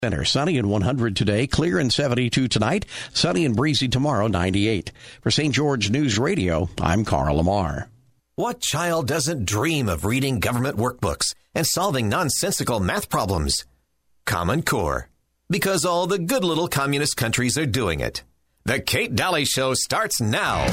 Center, sunny and 100 today, clear and 72 tonight, sunny and breezy tomorrow, 98. For St. George News Radio, I'm Carl Lamar. What child doesn't dream of reading government workbooks and solving nonsensical math problems? Common Core. Because all the good little communist countries are doing it. The Kate Daly Show starts now.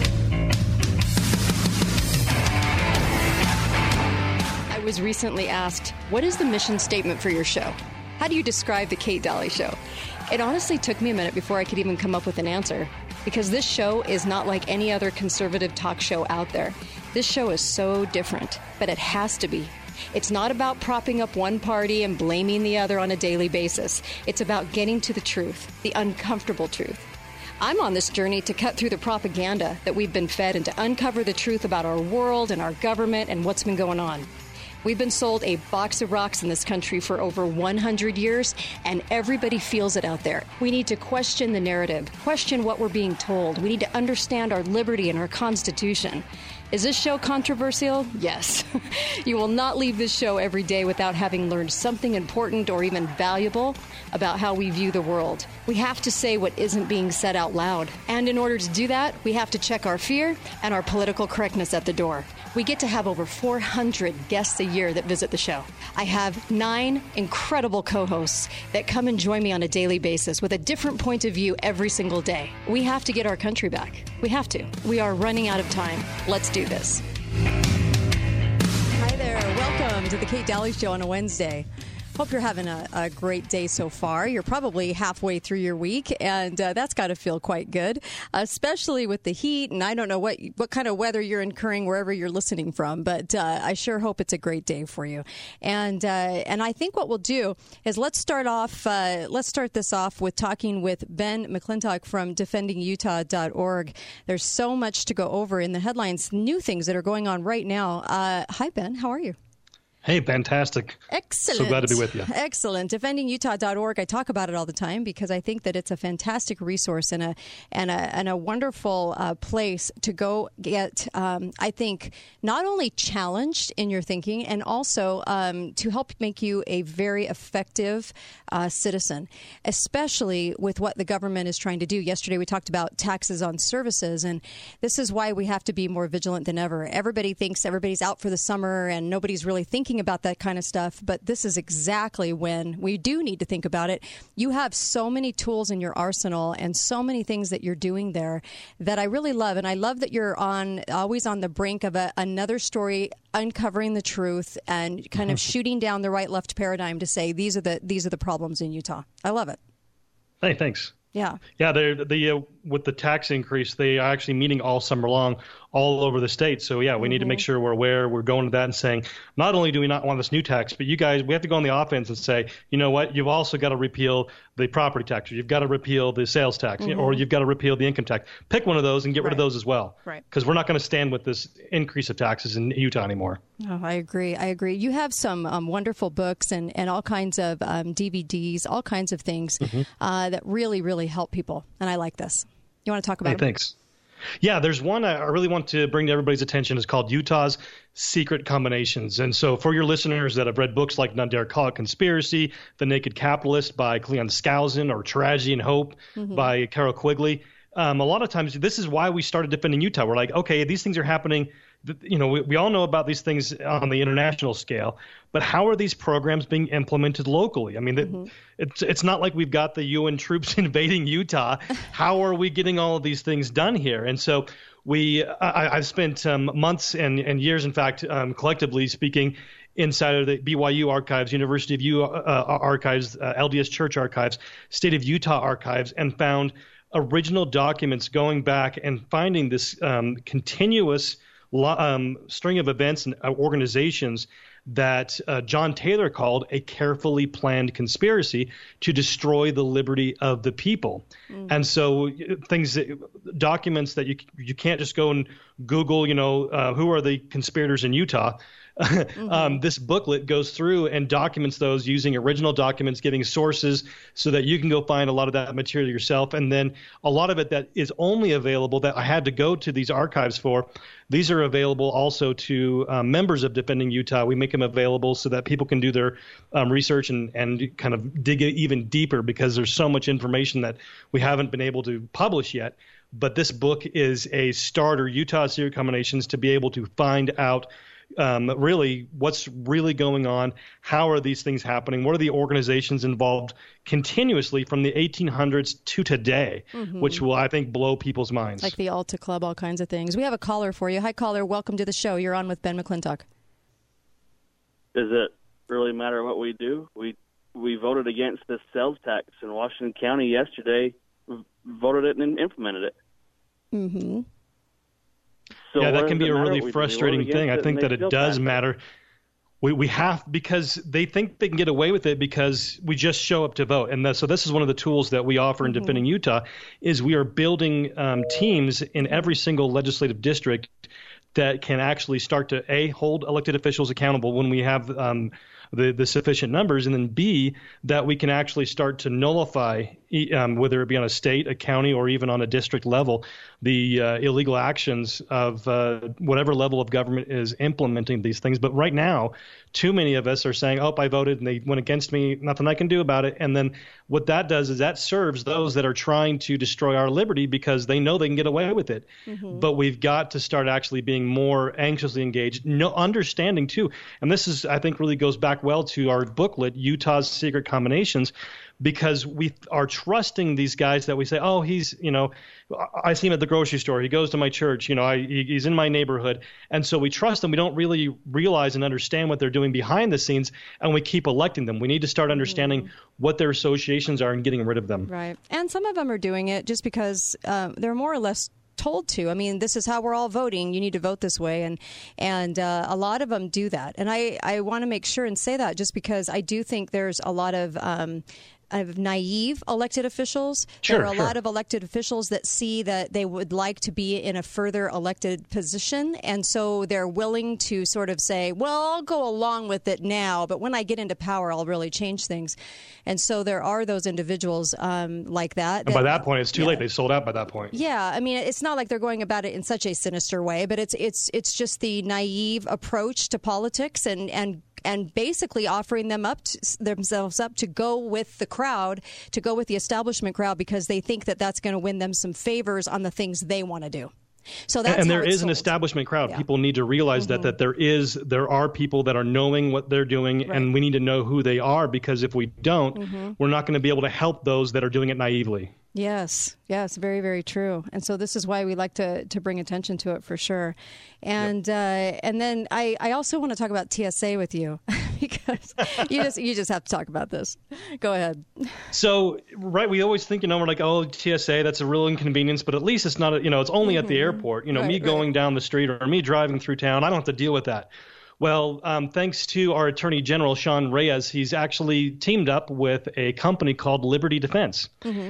I was recently asked, what is the mission statement for your show? How do you describe the Kate Daly Show? It honestly took me a minute before I could even come up with an answer, because this show is not like any other conservative talk show out there. This show is so different, but it has to be. It's not about propping up one party and blaming the other on a daily basis. It's about getting to the truth, the uncomfortable truth. I'm on this journey to cut through the propaganda that we've been fed and to uncover the truth about our world and our government and what's been going on. We've been sold a box of rocks in this country for over 100 years, and everybody feels it out there. We need to question the narrative, question what we're being told. We need to understand our liberty and our Constitution. Is this show controversial? Yes. You will not leave this show every day without having learned something important or even valuable about how we view the world. We have to say what isn't being said out loud. And in order to do that, we have to check our fear and our political correctness at the door. We get to have over 400 guests a year that visit the show. I have 9 incredible co-hosts that come and join me on a daily basis with a different point of view every single day. We have to get our country back. We have to. We are running out of time. Let's do this. Hi there. Welcome to the Kate Daly Show on a Wednesday. Hope you're having a great day so far. You're probably halfway through your week, and that's got to feel quite good, especially with the heat. And I don't know what kind of weather you're incurring wherever you're listening from, but I sure hope it's a great day for you. And I think what we'll do is let's start this off with talking with Ben McClintock from DefendingUtah.org. There's so much to go over in the headlines, new things that are going on right now. Hi, Ben. How are you? Hey, fantastic. Excellent. So glad to be with you. Excellent. DefendingUtah.org. I talk about it all the time because I think that it's a fantastic resource and a wonderful place to go get, I think, not only challenged in your thinking and also to help make you a very effective citizen, especially with what the government is trying to do. Yesterday we talked about taxes on services, and this is why we have to be more vigilant than ever. Everybody thinks everybody's out for the summer and nobody's really thinking about that kind of stuff, but this is exactly when we do need to think about it. You have so many tools in your arsenal and so many things that you're doing there that I really love, and I love that you're always on the brink of another story, uncovering the truth and kind of shooting down the right-left paradigm to say these are the problems in Utah. I love it. Hey, thanks. Yeah. Yeah, with the tax increase, they are actually meeting all summer long all over the state. So, yeah, we need to make sure we're aware. We're going to that and saying, not only do we not want this new tax, but you guys, we have to go on the offense and say, you know what, you've also got to repeal the property tax, or you've got to repeal the sales tax, or you've got to repeal the income tax. Pick one of those and get rid of those as well. Right. Because we're not going to stand with this increase of taxes in Utah anymore. Oh, I agree. You have some wonderful books and all kinds of DVDs, all kinds of things that really, really help people. And I like this. You want to talk about it? Thanks. Yeah, there's one I really want to bring to everybody's attention. It's called Utah's Secret Combinations. And so for your listeners that have read books like None Dare Call It Conspiracy, The Naked Capitalist by Cleon Skousen, or Tragedy and Hope by Carol Quigley, a lot of times this is why we started Defending Utah. We're like, okay, these things are happening. You know, we all know about these things on the international scale, but how are these programs being implemented locally? I mean, it's not like we've got the UN troops invading Utah. How are we getting all of these things done here? And so I've spent months and years, in fact, collectively speaking, inside of the BYU archives, University of Utah archives, LDS Church archives, State of Utah archives, and found original documents going back and finding this continuous string of events and organizations that John Taylor called a carefully planned conspiracy to destroy the liberty of the people. And so documents that you can't just go and Google, who are the conspirators in Utah. This booklet goes through and documents those using original documents, giving sources so that you can go find a lot of that material yourself. And then a lot of it that is only available that I had to go to these archives for, these are available also to members of Defending Utah. We make them available so that people can do their research and kind of dig even deeper, because there's so much information that we haven't been able to publish yet. But this book is a starter, Utah Secret Combinations, to be able to find out really what's really going on. How are these things happening? What are the organizations involved continuously from the 1800s to today, which will, I think, blow people's minds. Like the Alta Club, all kinds of things. We have a caller for you. Hi, caller. Welcome to the show. You're on with Ben McClintock. Does it really matter what we do? We voted against the sales tax in Washington County yesterday, voted it and implemented it. Mm-hmm. So yeah, that can be a really frustrating thing. I think that it does matter. We have, because they think they can get away with it because we just show up to vote. And so this is one of the tools that we offer in Defending Utah, is we are building teams in every single legislative district that can actually start to, hold elected officials accountable when we have the sufficient numbers, and then B, that we can actually start to nullify, whether it be on a state, a county, or even on a district level, the illegal actions of whatever level of government is implementing these things. But right now, too many of us are saying, I voted and they went against me, nothing I can do about it. And then what that does is that serves those that are trying to destroy our liberty, because they know they can get away with it. But we've got to start actually being more anxiously engaged, understanding too. And this is, I think, really goes back well to our booklet, Utah's Secret Combinations, because we are trusting these guys that we say, he's, I see him at the grocery store. He goes to my church. He's in my neighborhood. And so we trust them. We don't really realize and understand what they're doing behind the scenes, and we keep electing them. We need to start understanding what their associations are and getting rid of them. Right. And some of them are doing it just because they're more or less told to. I mean, this is how we're all voting. You need to vote this way. And a lot of them do that. And I want to make sure and say that, just because I do think there's a lot of naive elected officials. There are a lot of elected officials that see that they would like to be in a further elected position, and so they're willing to sort of say, well, I'll go along with it now, but when I get into power, I'll really change things. And so there are those individuals like that. And by that point, it's too late. They sold out by that point. Yeah, I mean, it's not like they're going about it in such a sinister way, but it's just the naive approach to politics, and basically offering themselves up to go with the crowd, to go with the establishment crowd, because they think that that's going to win them some favors on the things they want to do. So that's and there is an establishment crowd. Yeah. People need to realize that there are people that are knowing what they're doing, and we need to know who they are, because if we don't, we're not going to be able to help those that are doing it naively. Yes, very, very true. And so this is why we like to bring attention to it, for sure. And and then I also want to talk about TSA with you, because you just have to talk about this. Go ahead. So, we always think, we're like, TSA, that's a real inconvenience, but at least it's not, it's only at the airport. Me going down the street or me driving through town, I don't have to deal with that. Well, thanks to our Attorney General, Sean Reyes, he's actually teamed up with a company called Liberty Defense.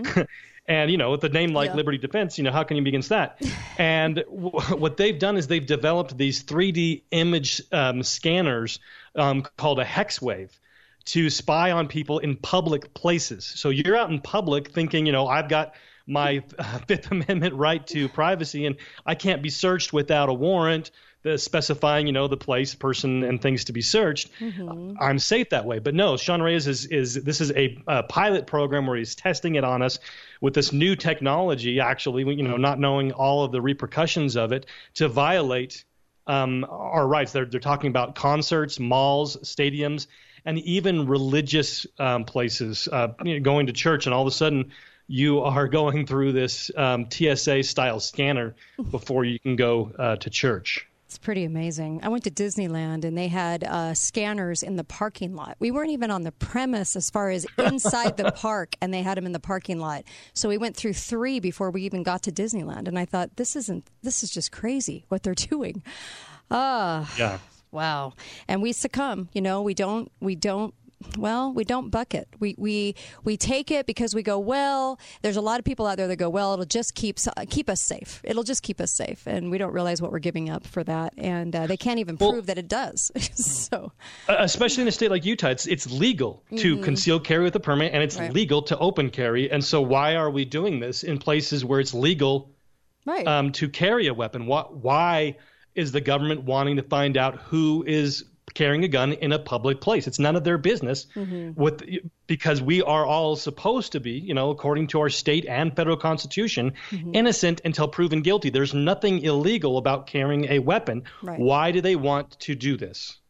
And, with a name like Liberty Defense, how can you be against that? And what they've done is they've developed these 3D image scanners called a HexWave to spy on people in public places. So you're out in public thinking, I've got my Fifth Amendment right to privacy, and I can't be searched without a warrant specifying, the place, person, and things to be searched. I'm safe that way. But no, Sean Reyes this is a pilot program where he's testing it on us with this new technology, actually, not knowing all of the repercussions of it, to violate our rights. They're talking about concerts, malls, stadiums, and even religious places, going to church, and all of a sudden you are going through this TSA-style scanner before you can go to church. It's pretty amazing. I went to Disneyland, and they had scanners in the parking lot. We weren't even on the premise as far as inside the park, and they had them in the parking lot. So we went through 3 before we even got to Disneyland, and I thought, this is just crazy what they're doing. Yeah. Wow. And we succumb. We don't well, we don't buck it. We take it because we go, well, there's a lot of people out there that go, well, it'll just keep us safe. It'll just keep us safe. And we don't realize what we're giving up for that. And they can't even prove that it does. So, especially in a state like Utah, it's legal to conceal carry with a permit, and it's legal to open carry. And so why are we doing this in places where it's legal to carry a weapon? Why is the government wanting to find out who is carrying a gun in a public place? It's none of their business because we are all supposed to be, according to our state and federal constitution, innocent until proven guilty. There's nothing illegal about carrying a weapon. Right. Why do they want to do this?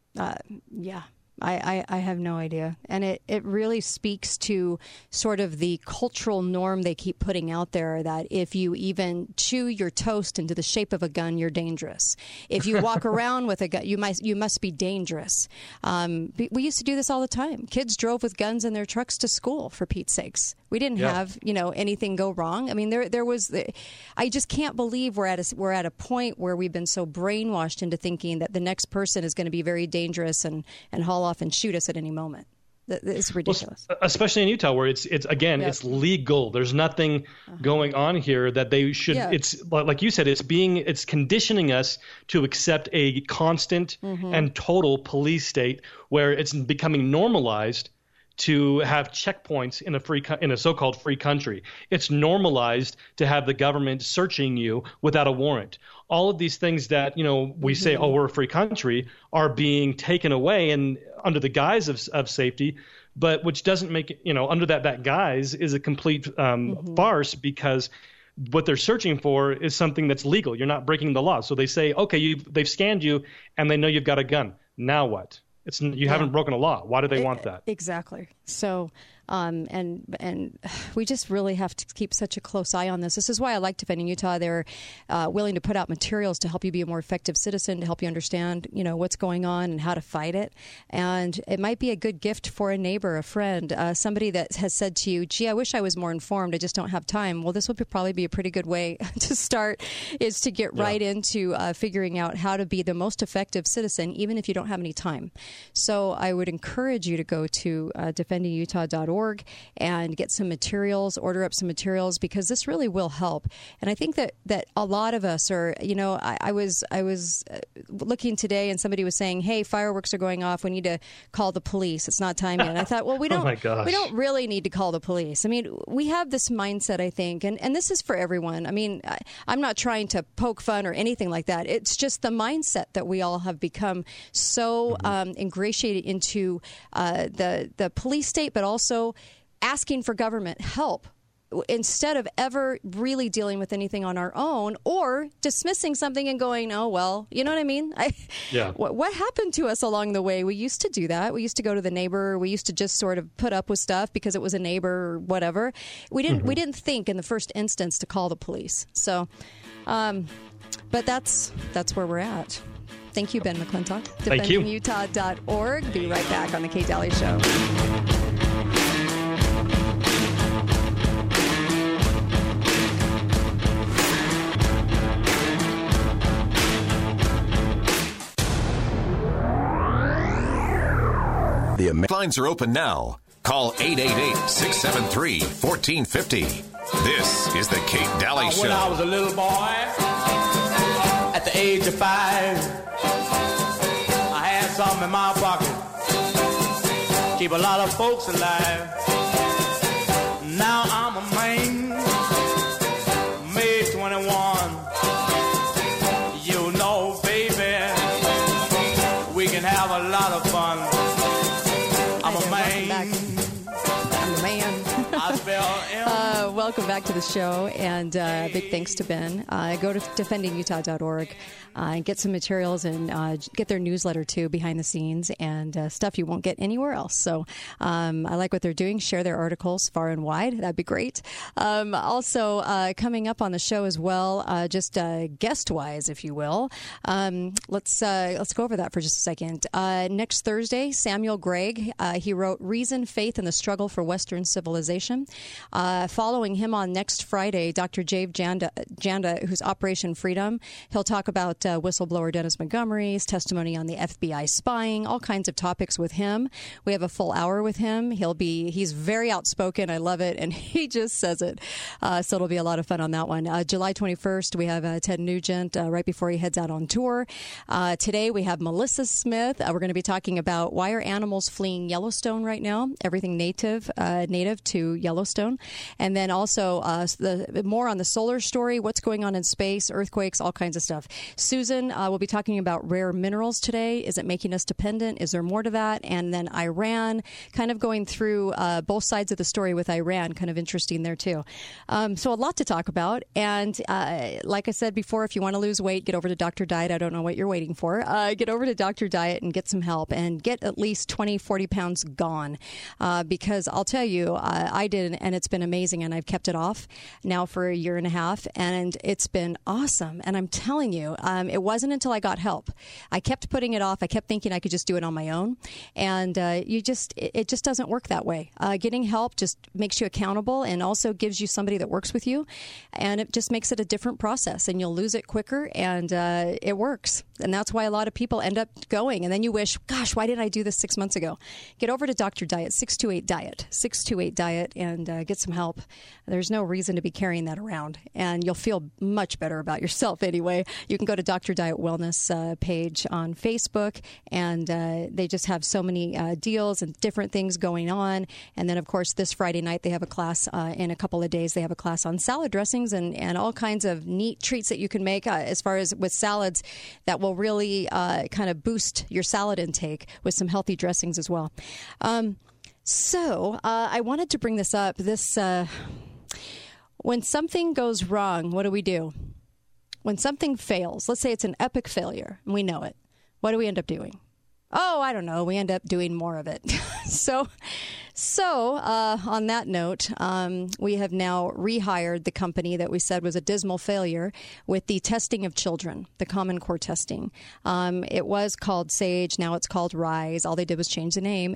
I have no idea. And it really speaks to sort of the cultural norm they keep putting out there that if you even chew your toast into the shape of a gun, you're dangerous. If you walk around with a gun, you must be dangerous. We used to do this all the time. Kids drove with guns in their trucks to school, for Pete's sakes. We didn't have, anything go wrong. I mean, there was I just can't believe we're at a point where we've been so brainwashed into thinking that the next person is going to be very dangerous and haul off and shoot us at any moment. It's ridiculous. Well, especially in Utah, where it's it's legal. There's nothing going on here that they should. Yeah. It's like you said. It's conditioning us to accept a constant and total police state where it's becoming normalized to have checkpoints in a so-called free country. It's normalized to have the government searching you without a warrant. All of these things that we say, oh, we're a free country, are being taken away and under the guise of safety, but which doesn't make it, under that guise is a complete farce, because what they're searching for is something that's legal. You're not breaking the law. So they say, okay, they've scanned you and they know you've got a gun. Now what? You haven't broken a law. Why do they want that? Exactly. So, and we just really have to keep such a close eye on this. This is why I like Defending Utah. They're willing to put out materials to help you be a more effective citizen, to help you understand, what's going on and how to fight it. And it might be a good gift for a neighbor, a friend, somebody that has said to you, gee, I wish I was more informed. I just don't have time. Well, this would probably be a pretty good way to start, is to get right into figuring out how to be the most effective citizen, even if you don't have any time. So I would encourage you to go to defendingutah.org and get some materials, order up some materials, because this really will help. And I think that a lot of us are, I was looking today and somebody was saying, hey, fireworks are going off. We need to call the police. It's not time yet. And I thought, well, we don't really need to call the police. I mean, we have this mindset, I think, and this is for everyone. I mean, I'm not trying to poke fun or anything like that. It's just the mindset that we all have become so ingratiated into the police state, but also asking for government help instead of ever really dealing with anything on our own, or dismissing something and going, oh, well, you know what I mean? What happened to us along the way? We used to do that. We used to go to the neighbor. We used to just sort of put up with stuff because it was a neighbor or whatever. We didn't think in the first instance to call the police. So, but that's where we're at. Thank you, Ben McClintock. Thank you. DefendingUtah.org. Be right back on The Kate Dalley Show. The lines are open now. Call 888-673-1450. This is The Kate Dalley Show. When I was a little boy, at the age of 5, I had something in my pocket. Keep a lot of folks alive. Now I'm a man, May 21. You know, baby, we can have a lot of fun. I'm a man. I'm a man. Welcome back to the show, and big thanks to Ben. Go to defendingutah.org and get some materials, and get their newsletter too, behind the scenes, and stuff you won't get anywhere else. So I like what they're doing. Share their articles far and wide. That'd be great. Also, coming up on the show as well, just guest-wise, if you will. Let's go over that for just a second. Next Thursday, Samuel Gregg. He wrote "Reason, Faith, and the Struggle for Western Civilization." Education. Following him on next Friday, Dr. Jave Janda, who's Operation Freedom. He'll talk about whistleblower Dennis Montgomery's testimony on the FBI spying, all kinds of topics with him. We have a full hour with him. He's very outspoken. I love it, and he just says it. So it'll be a lot of fun on that one. July 21st, we have Ted Nugent right before he heads out on tour. Today we have Melissa Smith. We're going to be talking about why are animals fleeing Yellowstone right now, everything native to Yellowstone. And then also more on the solar story, what's going on in space, earthquakes, all kinds of stuff. Susan will be talking about rare minerals today. Is it making us dependent? Is there more to that? And then Iran, kind of going through both sides of the story with Iran, kind of interesting there too. So a lot to talk about. And like I said before, if you want to lose weight, get over to Dr. Diet. I don't know what you're waiting for. Get over to Dr. Diet and get some help and get at least 20, 40 pounds gone. Because I'll tell you, I did, and it's been amazing. And I've kept it off now for a year and a half. And it's been awesome. And I'm telling you, it wasn't until I got help. I kept putting it off. I kept thinking I could just do it on my own. And it just doesn't work that way. Getting help just makes you accountable and also gives you somebody that works with you. And it just makes it a different process. And you'll lose it quicker. And it works. And that's why a lot of people end up going. And then you wish, gosh, why didn't I do this 6 months ago? Get over to Dr. Diet, 628-DIET, 628-DIET, and get some help. There's no reason to be carrying that around. And you'll feel much better about yourself anyway. You can go to Dr. Diet Wellness page on Facebook, and they just have so many deals and different things going on. And then, of course, this Friday night, they have a class in a couple of days. They have a class on salad dressings and all kinds of neat treats that you can make as far as with salads that will really kind of boost your salad intake with some healthy dressings as well. So I wanted to bring this up. When something goes wrong, what do? When something fails, let's say it's an epic failure, and we know it, what do we end up doing? Oh, I don't know. We end up doing more of it. So on that note, we have now rehired the company that we said was a dismal failure with the testing of children, the Common Core testing. It was called SAGE. Now it's called RISE. All they did was change the name.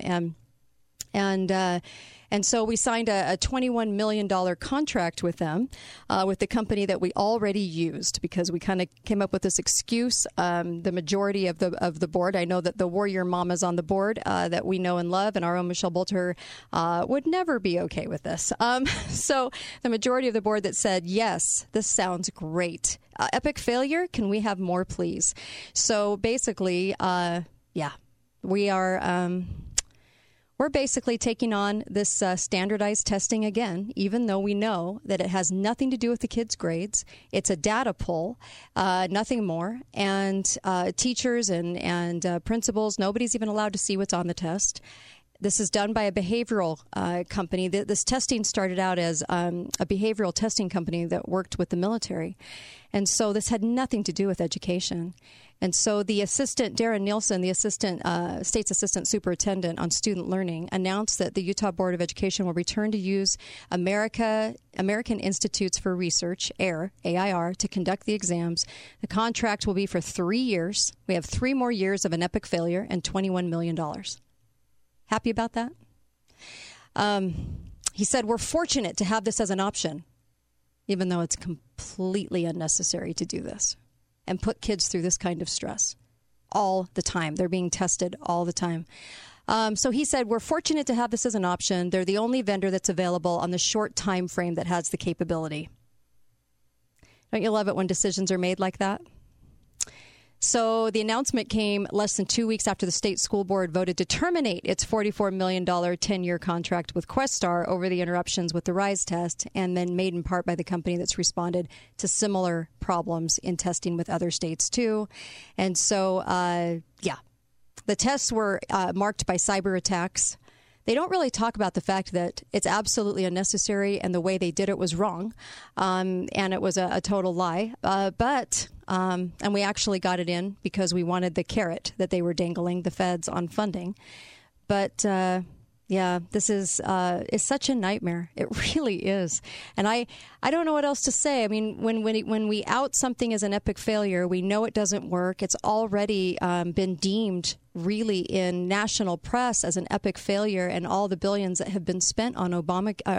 And so we signed a $21 million contract with them, with the company that we already used, because we kind of came up with this excuse. The majority of the board, I know that the warrior mamas on the board that we know and love, and our own Michelle Bolter would never be okay with this. So the majority of the board that said, yes, this sounds great. Epic failure, can we have more, please? So basically, we are... We're basically taking on this standardized testing again, even though we know that it has nothing to do with the kids' grades. It's a data pull, nothing more. And teachers and principals, nobody's even allowed to see what's on the test. This is done by a behavioral company. This testing started out as a behavioral testing company that worked with the military. And so this had nothing to do with education. And so the assistant, Darren Nielsen, the state's assistant superintendent on student learning, announced that the Utah Board of Education will return to use American Institutes for Research, AIR, to conduct the exams. The contract will be for 3 years. We have 3 more years of an epic failure and $21 million. Happy about that? He said, we're fortunate to have this as an option, even though it's completely unnecessary to do this and put kids through this kind of stress all the time. They're being tested all the time. So he said, we're fortunate to have this as an option. They're the only vendor that's available on the short time frame that has the capability. Don't you love it when decisions are made like that? So the announcement came less than 2 weeks after the state school board voted to terminate its $44 million 10-year contract with Questar over the interruptions with the RISE test, and then made in part by the company that's responded to similar problems in testing with other states too. And so, the tests were marked by cyber attacks. They don't really talk about the fact that it's absolutely unnecessary and the way they did it was wrong, and it was a total lie. And we actually got it in because we wanted the carrot that they were dangling the feds on funding. But Yeah, this is such a nightmare. It really is. And I don't know what else to say. I mean, when we out something as an epic failure, we know it doesn't work. It's already been deemed really in national press as an epic failure, and all the billions that have been spent on on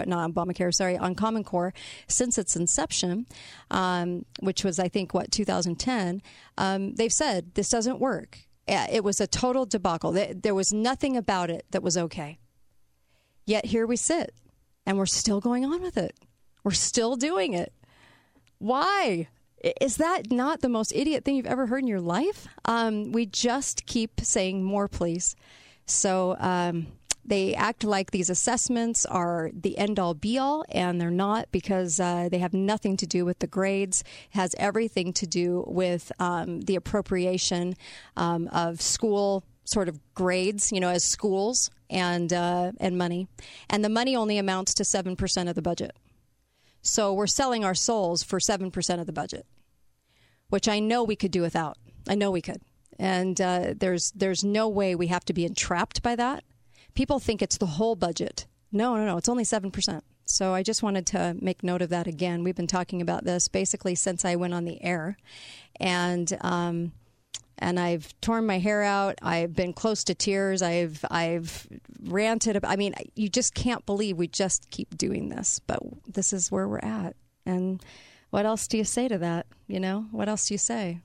Common Core since its inception, which was, I think, 2010, they've said this doesn't work. It was a total debacle. There was nothing about it that was okay. Yet here we sit, and we're still going on with it. We're still doing it. Why? Is that not the most idiot thing you've ever heard in your life? We just keep saying more, please. So they act like these assessments are the end-all, be-all, and they're not, because they have nothing to do with the grades. It has everything to do with the appropriation of school sort of grades, as schools, and money. And the money only amounts to 7% of the budget. So we're selling our souls for 7% of the budget, which I know we could do without. I know we could. And there's no way we have to be entrapped by that. People think it's the whole budget. No. It's only 7%. So I just wanted to make note of that again. We've been talking about this basically since I went on the air. And I've torn my hair out. I've been close to tears. I've ranted. I mean, you just can't believe we just keep doing this. But this is where we're at. And what else do you say to that? What else do you say?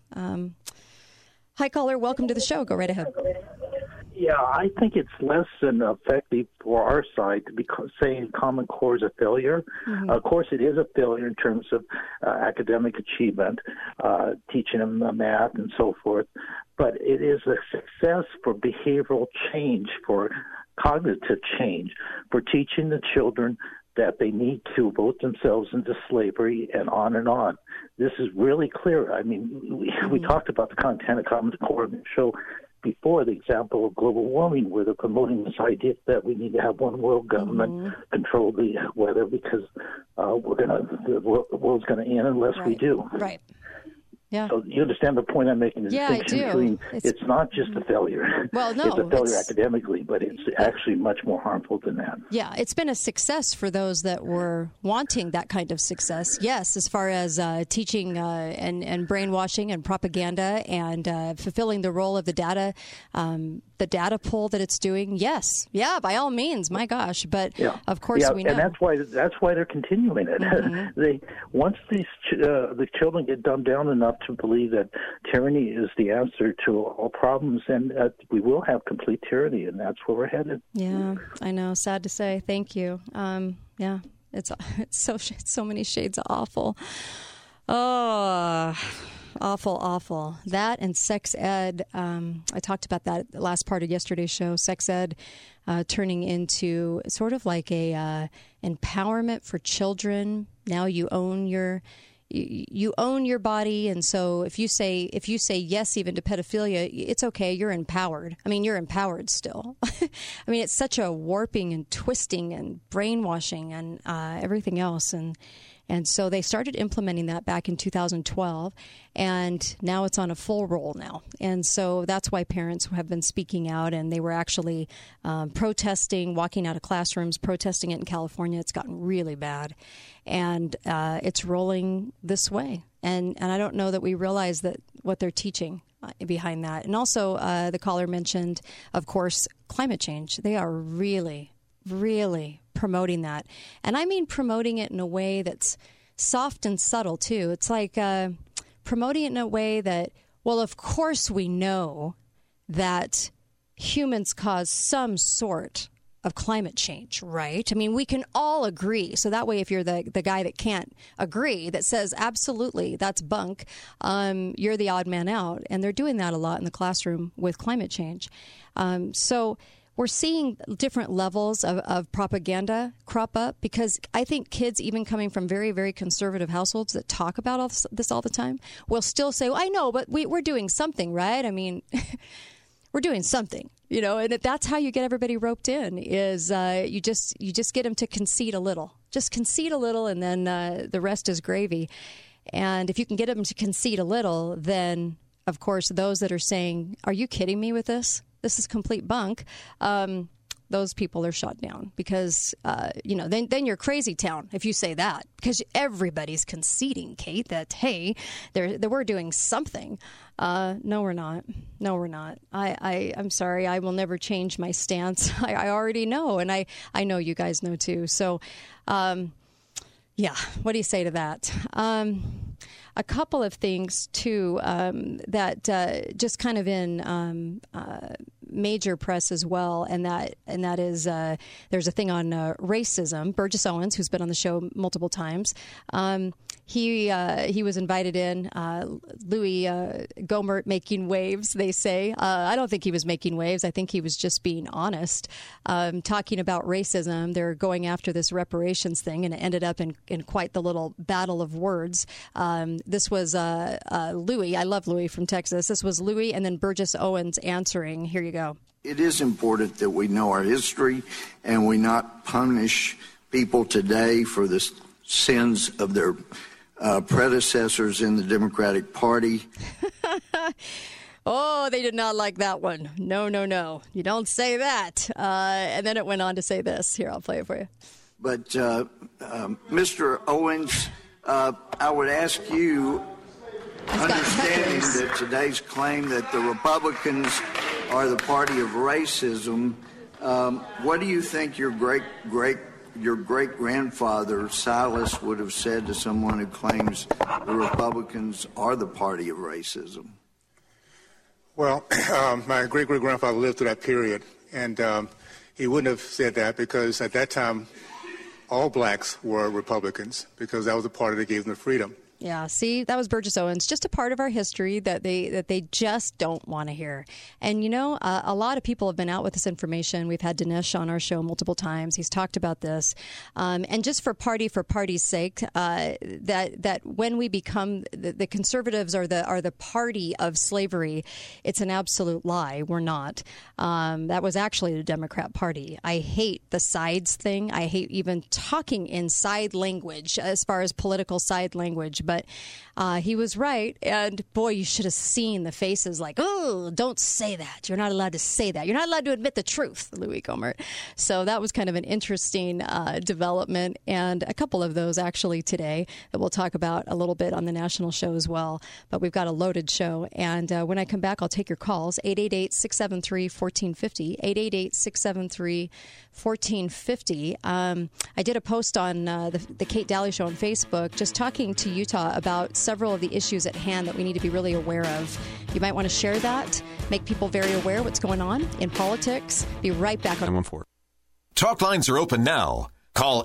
Hi, caller. Welcome to the show. Go right ahead. Yeah, I think it's less than effective for our side to be saying Common Core is a failure. Mm-hmm. Of course, it is a failure in terms of academic achievement, teaching them math and so forth. But it is a success for behavioral change, for cognitive change, for teaching the children that they need to vote themselves into slavery, and on and on. This is really clear. I mean, we talked about the content of Common Core in the show before, the example of global warming, where they're promoting this idea that we need to have one world government control the weather, because the world's going to end unless we do. Right. Yeah. So you understand the point I'm making? The distinction between it's not just a failure. Well, no, it's a failure academically, but it's actually much more harmful than that. Yeah, it's been a success for those that were wanting that kind of success. Yes, as far as teaching and brainwashing and propaganda and fulfilling the role of the data pull that it's doing. Yes, yeah, by all means. My gosh, but of course we know, and that's why they're continuing it. Mm-hmm. Once the children get dumbed down enough to believe that tyranny is the answer to all problems, and we will have complete tyranny, and that's where we're headed. Yeah, I know. Sad to say. Thank you. Yeah, it's so many shades of awful. Oh, awful. That and sex ed. I talked about that the last part of yesterday's show. Sex ed turning into sort of like a empowerment for children. Now you own your body, and so if you say yes even to pedophilia, it's okay. You're empowered. I mean, you're empowered still. I mean, it's such a warping and twisting and brainwashing and everything else, and so they started implementing that back in 2012, and now it's on a full roll now. And so that's why parents have been speaking out, and they were actually protesting, walking out of classrooms, protesting it in California. It's gotten really bad, and it's rolling this way. And I don't know that we realize that what they're teaching behind that. And also the caller mentioned, of course, climate change. They are really promoting that. And I mean promoting it in a way that's soft and subtle, too. It's like promoting it in a way that, well, of course we know that humans cause some sort of climate change, right? I mean, we can all agree. So that way, if you're the guy that can't agree, that says, absolutely, that's bunk, you're the odd man out. And they're doing that a lot in the classroom with climate change. So we're seeing different levels of propaganda crop up, because I think kids, even coming from very, very conservative households that talk about all this all the time, will still say, well, I know, but we're doing something, right? I mean, we're doing something, and that's how you get everybody roped in, is you just get them to concede a little. Just concede a little, and then the rest is gravy. And if you can get them to concede a little, then, of course, those that are saying, are you kidding me with this? This is complete bunk. those people are shut down because, then you're crazy town if you say that, because everybody's conceding, Kate, that, hey, we're doing something. No, we're not. No, we're not. I'm sorry. I will never change my stance. I already know, and I know you guys know too. So, yeah, what do you say to that? A couple of things, too, that just kind of in major press as well, and that is there's a thing on racism. Burgess Owens, who's been on the show multiple times, he was invited in. Louis Gohmert making waves, they say. I don't think he was making waves. I think he was just being honest, talking about racism. They're going after this reparations thing, and it ended up in quite the little battle of words. This was Louis. I love Louis from Texas. This was Louis and then Burgess Owens answering. Here you go. It is important that we know our history and we not punish people today for the sins of their predecessors in the Democratic Party. Oh, they did not like that one. No. You don't say that. And then it went on to say this. Here, I'll play it for you. But, Mr. Owens, I would ask you, understanding that today's claim that the Republicans are the party of racism, what do you think your great-grandfather, Silas, would have said to someone who claims the Republicans are the party of racism? Well, my great-great-grandfather lived through that period, and he wouldn't have said that because at that time, all blacks were Republicans because that was the party that gave them the freedom. Yeah, see, that was Burgess Owens, just a part of our history that they just don't want to hear. And, a lot of people have been out with this information. We've had Dinesh on our show multiple times. He's talked about this. And just for party's sake, that when we become the conservatives are the party of slavery, it's an absolute lie. We're not. That was actually the Democrat Party. I hate the sides thing. I hate even talking in side language as far as political side language. But he was right. And boy, you should have seen the faces like, oh, don't say that. You're not allowed to say that. You're not allowed to admit the truth, Louis Gohmert. So that was kind of an interesting development. And a couple of those actually today that we'll talk about a little bit on the national show as well. But we've got a loaded show. And when I come back, I'll take your calls. 888-673-1450. 888-673-1450. I did a post on the Kate Daly Show on Facebook just talking to Utah about several of the issues at hand that we need to be really aware of. You might want to share that, make people very aware what's going on in politics. Be right back on 914. Talk lines are open now. Call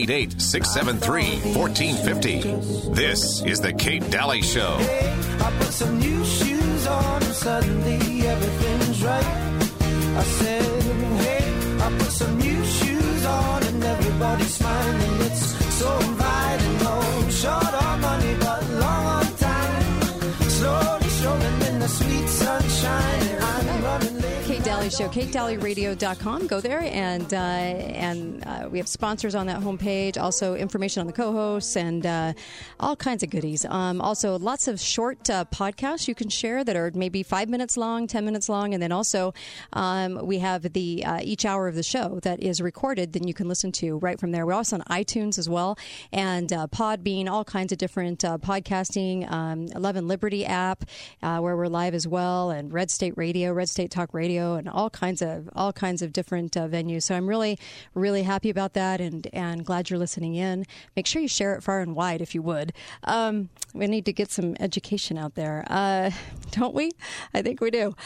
888-673-1450. This is the Kate Daly Show. I put some new shoes on and suddenly everything's right. I said, hey, I put some new shoes on and everybody's smiling. It's so inviting. No short on money, but long on time. Slowly strolling in the sweet sunshine. I'm running late. Kate Daly Show, KateDalyRadio.com. Go there, and we have sponsors on that homepage. Also, information on the co-hosts and all kinds of goodies. Also, lots of short podcasts you can share that are maybe 5 minutes long, 10 minutes long, and then also we have the each hour of the show that is recorded. Then you can listen to right from there. We're also on iTunes as well, and Podbean, all kinds of different podcasting. 11 Liberty app where we're live as well, and Red State Radio, Red State Talk Radio, and all kinds of different venues. So I'm really, really happy about that, and glad you're listening in. Make sure you share it far and wide if you would. We need to get some education out there, don't we? I think we do.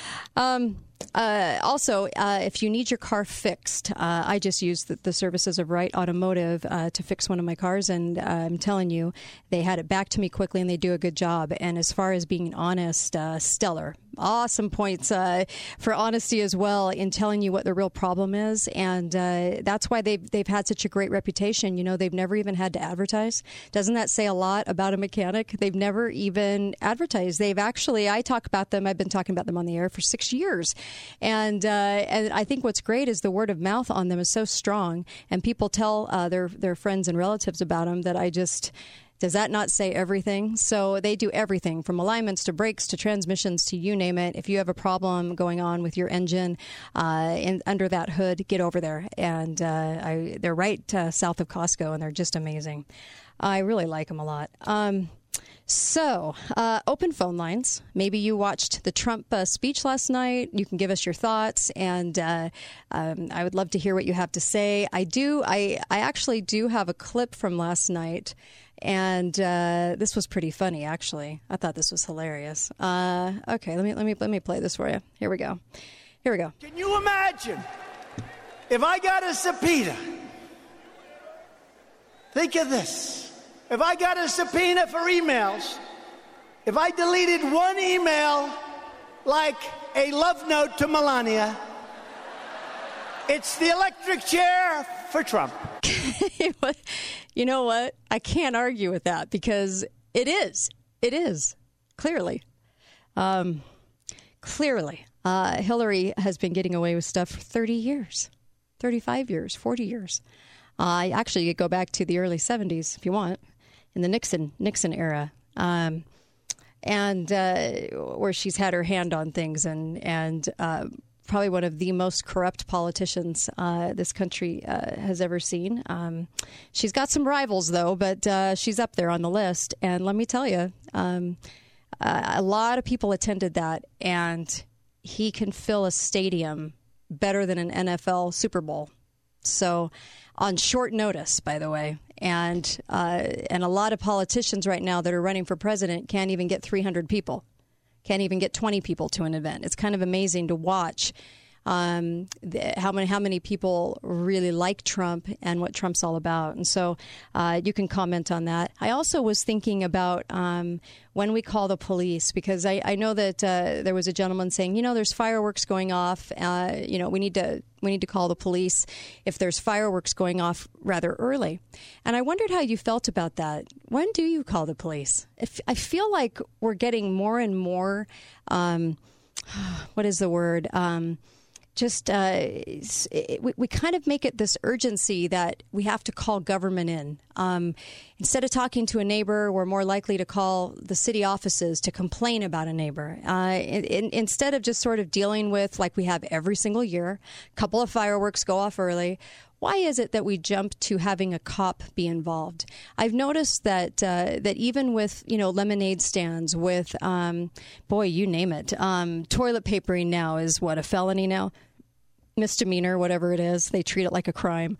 Also, if you need your car fixed, I just used the services of Wright Automotive to fix one of my cars, and I'm telling you, they had it back to me quickly, and they do a good job. And as far as being honest, stellar. Awesome points for honesty as well in telling you what the real problem is, and that's why they've had such a great reputation. They've never even had to advertise. Doesn't that say a lot about a mechanic? They've never even advertised. They've actually, I talk about them. I've been talking about them on the air for 6 years, and I think what's great is the word of mouth on them is so strong, and people tell their friends and relatives about them that Does that not say everything? So they do everything from alignments to brakes to transmissions to you name it. If you have a problem going on with your engine under that hood, get over there. And they're right south of Costco, and they're just amazing. I really like them a lot. So, open phone lines. Maybe you watched the Trump speech last night. You can give us your thoughts, and I would love to hear what you have to say. I actually do have a clip from last night, and this was pretty funny, actually. I thought this was hilarious. Okay, let me play this for you. Here we go. Can you imagine if I got a subpoena? Think of this. If I got a subpoena for emails, if I deleted one email like a love note to Melania, it's the electric chair for Trump. You know what? I can't argue with that because it is. It is. Clearly. Hillary has been getting away with stuff for 30 years, 35 years, 40 years. Actually, you could go back to the early 70s if you want. In the Nixon era, and where she's had her hand on things, and probably one of the most corrupt politicians this country has ever seen. She's got some rivals, though, but she's up there on the list. And let me tell you, a lot of people attended that, and he can fill a stadium better than an NFL Super Bowl. So on short notice, by the way. And a lot of politicians right now that are running for president can't even get 300 people, can't even get 20 people to an event. It's kind of amazing to watch how many people really like Trump and what Trump's all about. And so you can comment on that. I also was thinking about when we call the police, because I know that there was a gentleman saying, there's fireworks going off. We need to call the police if there's fireworks going off rather early. And I wondered how you felt about that. When do you call the police? I feel like we're getting more and more, what is the word? We kind of make it this urgency that we have to call government in. Instead of talking to a neighbor, we're more likely to call the city offices to complain about a neighbor. Instead of just sort of dealing with, like we have every single year, a couple of fireworks go off early. Why is it that we jump to having a cop be involved? I've noticed that even with lemonade stands, with you name it, toilet papering now is a felony now, misdemeanor, whatever it is. They treat it like a crime.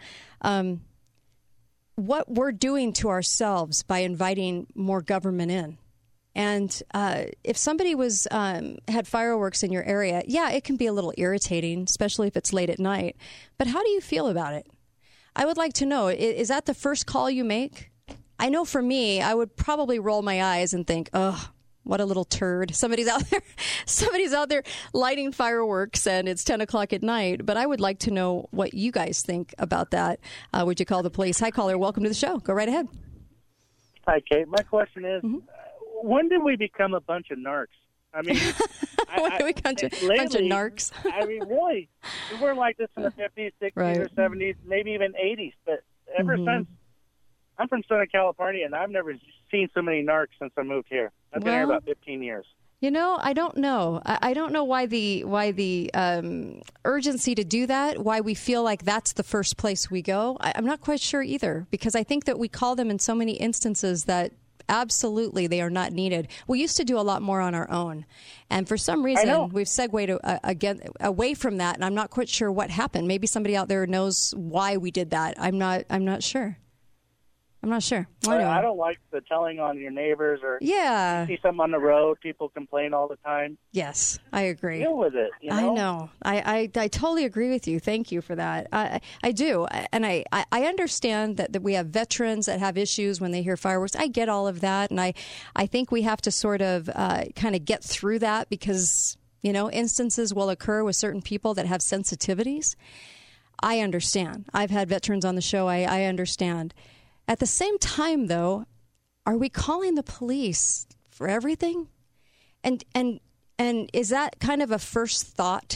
What we're doing to ourselves by inviting more government in. And if somebody had fireworks in your area, it can be a little irritating, especially if it's late at night. But how do you feel about it? I would like to know, is that the first call you make? I know for me, I would probably roll my eyes and think, what a little turd. Somebody's out there lighting fireworks and it's 10 o'clock at night. But I would like to know what you guys think about that. Would you call the police? Hi, caller. Welcome to the show. Go right ahead. Hi, Kate. My question is, when did we become a bunch of narcs? I mean, when did we become a bunch of narcs? I mean, really, we were like this in the 50s, 60s, or 70s, maybe even 80s. But ever since, I'm from Southern California, and I've never seen so many narcs since I moved here. I've been here about 15 years. I don't know. I don't know why the urgency to do that, why we feel like that's the first place we go. I'm not quite sure either, because I think that we call them in so many instances that absolutely they are not needed. We used to do a lot more on our own. And for some reason, we've segued again away from that, and I'm not quite sure what happened. Maybe somebody out there knows why we did that. I'm not sure. I don't like the telling on your neighbors or you see something on the road. People complain all the time. Yes, I agree. Deal with it. I know. I totally agree with you. Thank you for that. I do. And I understand that we have veterans that have issues when they hear fireworks. I get all of that. And I think we have to sort of kind of get through that because, instances will occur with certain people that have sensitivities. I understand. I've had veterans on the show. I understand. At the same time, though, are we calling the police for everything? And is that kind of a first thought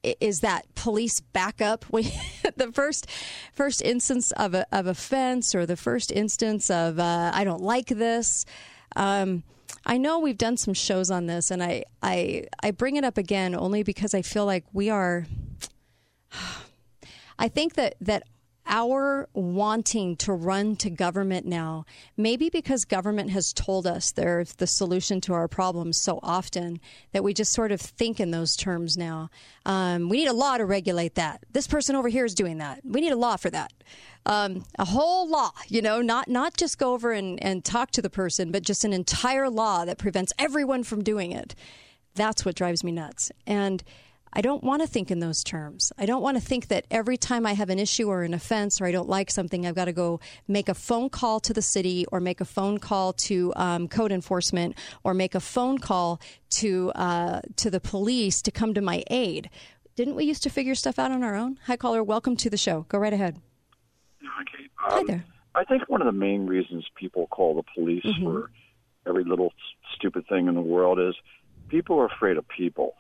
is that police backup. The first instance of offense, or the first instance of I don't like this. I know we've done some shows on this, and I bring it up again only because I feel like we are. I think that our wanting to run to government now, maybe because government has told us they're the solution to our problems so often, that we just sort of think in those terms now. We need a law to regulate that. This person over here is doing that. We need a law for that. A whole law, not just go over and talk to the person, but just an entire law that prevents everyone from doing it. That's what drives me nuts. And I don't want to think in those terms. I don't want to think that every time I have an issue or an offense or I don't like something, I've got to go make a phone call to the city or make a phone call to code enforcement or make a phone call to the police to come to my aid. Didn't we used to figure stuff out on our own? Hi, caller. Welcome to the show. Go right ahead. Hi, Kate. Hi there. I think one of the main reasons people call the police for every little stupid thing in the world is people are afraid of people.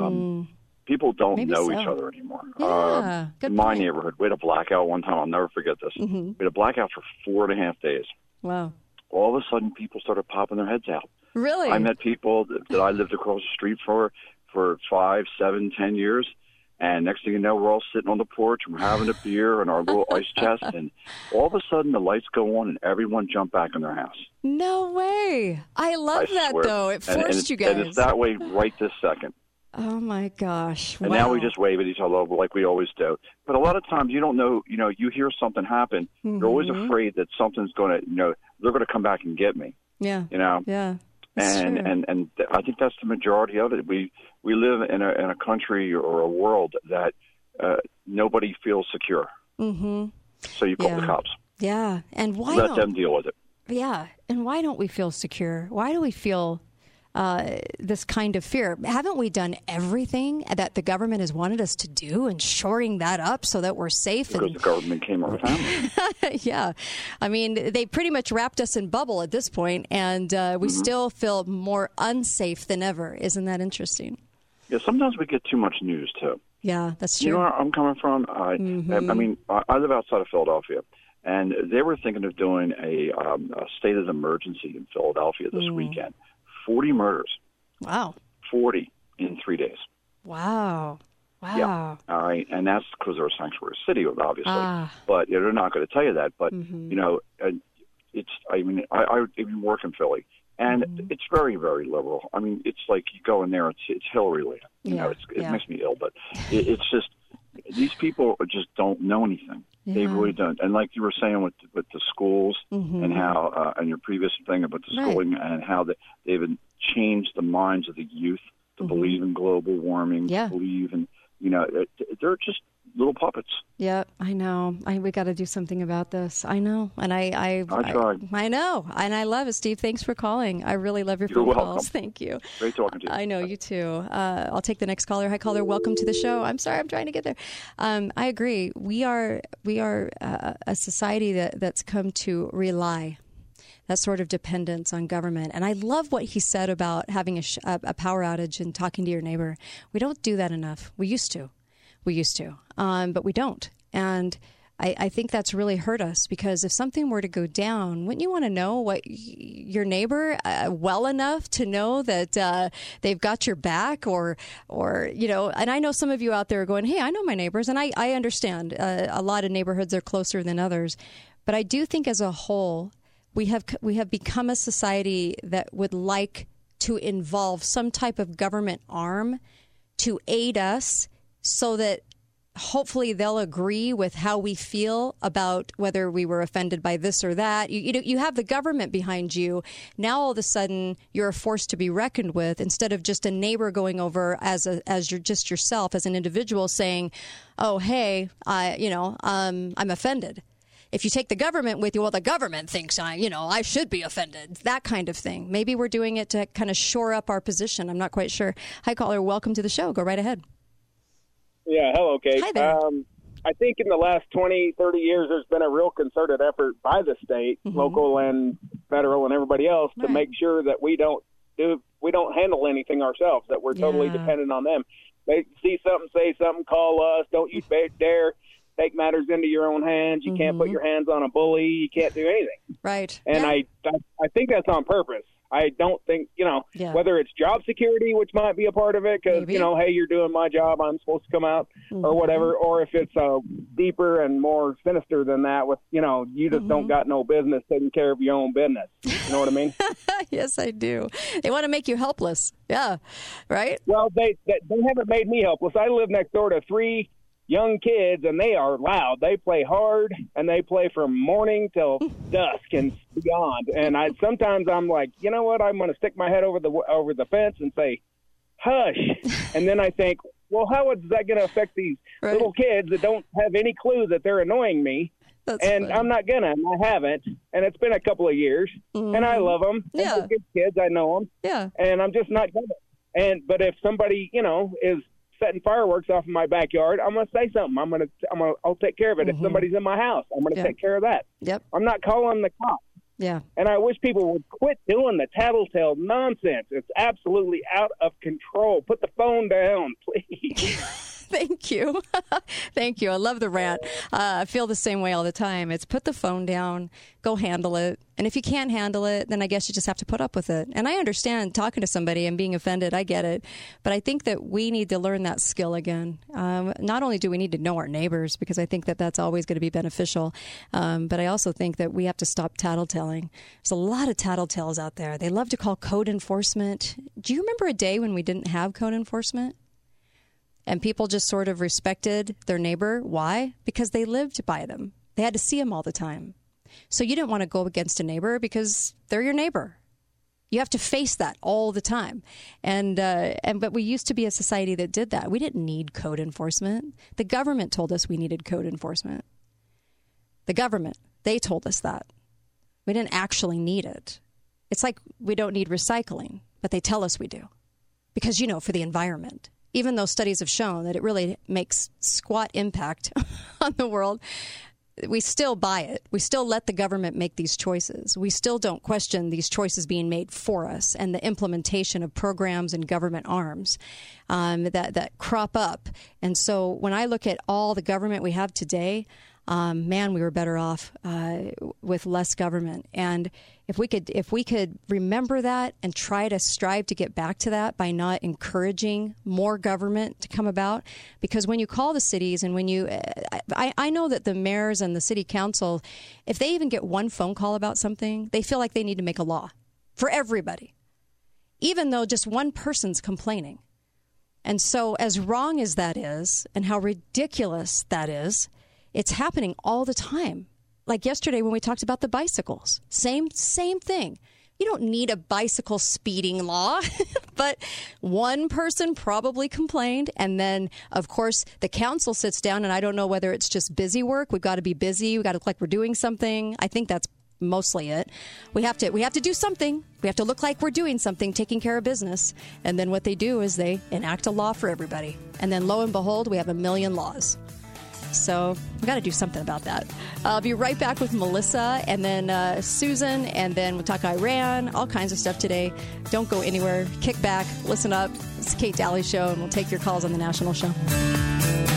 People don't know each other anymore. Yeah, in my neighborhood, we had a blackout one time. I'll never forget this. We had a blackout for 4.5 days. Wow. All of a sudden, people started popping their heads out. Really? I met people that I lived across the street for 5, 7, 10 years. And next thing you know, we're all sitting on the porch and we're having a beer and our little ice chest. And all of a sudden, the lights go on and everyone jump back in their house. No way. I love that, swear. though. It forced you guys. And it's that way right this second. Oh, my gosh. And now we just wave at each other like we always do. But a lot of times you don't know, you hear something happen. You're always afraid that something's going to, they're going to come back and get me. Yeah. Yeah. And I think that's the majority of it. We live in a country or a world that nobody feels secure. So you call the cops. Yeah. And why let them deal with it. Yeah. And why don't we feel secure? Why do we feel this kind of fear? Haven't we done everything that the government has wanted us to do and shoring that up so that we're safe? Because the government came our family. Yeah. I mean, they pretty much wrapped us in bubble at this point, and we still feel more unsafe than ever. Isn't that interesting? Yeah, sometimes we get too much news, too. Yeah, that's true. You know where I'm coming from? I mean, I live outside of Philadelphia, and they were thinking of doing a state of emergency in Philadelphia this weekend. 40 murders. Wow. 40 in 3 days. Wow. Yeah. All right. And that's because they're a sanctuary city, obviously. But they're not going to tell you that. But, it's, I mean, I even work in Philly, and it's very, very liberal. I mean, it's like you go in there, it's Hillary land. It makes me ill. But it's just, these people just don't know anything. They really don't. And like you were saying with the schools and how, and your previous thing about the schooling and how they've changed the minds of the youth to believe in global warming, to believe in, they're just little puppets. Yeah, I know. We got to do something about this. I know. And I tried. I know. And I love it, Steve. Thanks for calling. I really love your phone calls. Thank you. Great talking to you. I know, you too. I'll take the next caller. Hi, caller. Welcome to the show. I'm sorry, I'm trying to get there. I agree. We are a society that's come to rely that sort of dependence on government. And I love what he said about having a power outage and talking to your neighbor. We don't do that enough. We used to, but we don't. And I think that's really hurt us, because if something were to go down, wouldn't you want to know what your neighbor well enough to know that they've got your back, or and I know some of you out there are going, hey, I know my neighbors, and I understand a lot of neighborhoods are closer than others. But I do think as a whole, we have become a society that would like to involve some type of government arm to aid us, so that hopefully they'll agree with how we feel about whether we were offended by this or that. You have the government behind you. Now all of a sudden you're a force to be reckoned with, instead of just a neighbor going over as you're just yourself as an individual saying, "Oh, hey, I'm offended." If you take the government with you, well, the government thinks I should be offended. That kind of thing. Maybe we're doing it to kind of shore up our position. I'm not quite sure. Hi, caller. Welcome to the show. Go right ahead. Yeah, hello, Kate. Hi there. I think in the last 20, 30 years, there's been a real concerted effort by the state, local and federal and everybody else, to make sure that we don't handle anything ourselves, that we're totally dependent on them. They see something, say something, call us. Don't you dare take matters into your own hands. You can't put your hands on a bully. You can't do anything. Right. And I think that's on purpose. I don't think, whether it's job security, which might be a part of it, because, hey, you're doing my job, I'm supposed to come out or whatever, or if it's deeper and more sinister than that with, you just don't got no business taking care of your own business. You know what I mean? Yes, I do. They want to make you helpless. Yeah. Right? Well, they haven't made me helpless. I live next door to 3 young kids, and they are loud. They play hard, and they play from morning till dusk and beyond. And sometimes I'm like, you know what? I'm going to stick my head over the fence and say, hush. And then I think, well, how is that going to affect these little kids that don't have any clue that they're annoying me? That's and funny. I'm not gonna, and I haven't. And it's been a couple of years, and I love them. Yeah. They're good kids. I know them. Yeah. And I'm just not gonna. But if somebody, is setting fireworks off in my backyard, I'm gonna say something. I'll take care of it. If somebody's in my house, I'm gonna take care of that. Yep. I'm not calling the cops. Yeah. And I wish people would quit doing the tattletale nonsense. It's absolutely out of control. Put the phone down, please. Thank you. Thank you. I love the rant. I feel the same way all the time. It's put the phone down, go handle it. And if you can't handle it, then I guess you just have to put up with it. And I understand talking to somebody and being offended. I get it. But I think that we need to learn that skill again. Not only do we need to know our neighbors, because I think that that's always going to be beneficial, but I also think that we have to stop tattletelling. There's a lot of tattletales out there. They love to call code enforcement. Do you remember a day when we didn't have code enforcement? And people just sort of respected their neighbor. Why? Because they lived by them. They had to see them all the time. So you didn't want to go against a neighbor because they're your neighbor. You have to face that all the time. But we used to be a society that did that. We didn't need code enforcement. The government told us we needed code enforcement. The government, they told us that. We didn't actually need it. It's like we don't need recycling, but they tell us we do. Because, for the environment. Even though studies have shown that it really makes squat impact on the world, we still buy it. We still let the government make these choices. We still don't question these choices being made for us and the implementation of programs and government arms that crop up. And so when I look at all the government we have today, we were better off with less government. And if we could remember that and try to strive to get back to that by not encouraging more government to come about, because when you call the cities and when you, I know that the mayors and the city council, if they even get one phone call about something, they feel like they need to make a law for everybody, even though just one person's complaining. And so as wrong as that is and how ridiculous that is, it's happening all the time. Like yesterday when we talked about the bicycles. Same thing. You don't need a bicycle speeding law, but one person probably complained. And then, of course, the council sits down, and I don't know whether it's just busy work. We've got to be busy. We've got to look like we're doing something. I think that's mostly it. We have to do something. We have to look like we're doing something, taking care of business. And then what they do is they enact a law for everybody. And then lo and behold, we have 1 million laws. So we've got to do something about that. I'll be right back with Melissa and then Susan, and then we'll talk Iran, all kinds of stuff today. Don't go anywhere. Kick back, listen up. It's the Kate Daly Show, and we'll take your calls on the National Show.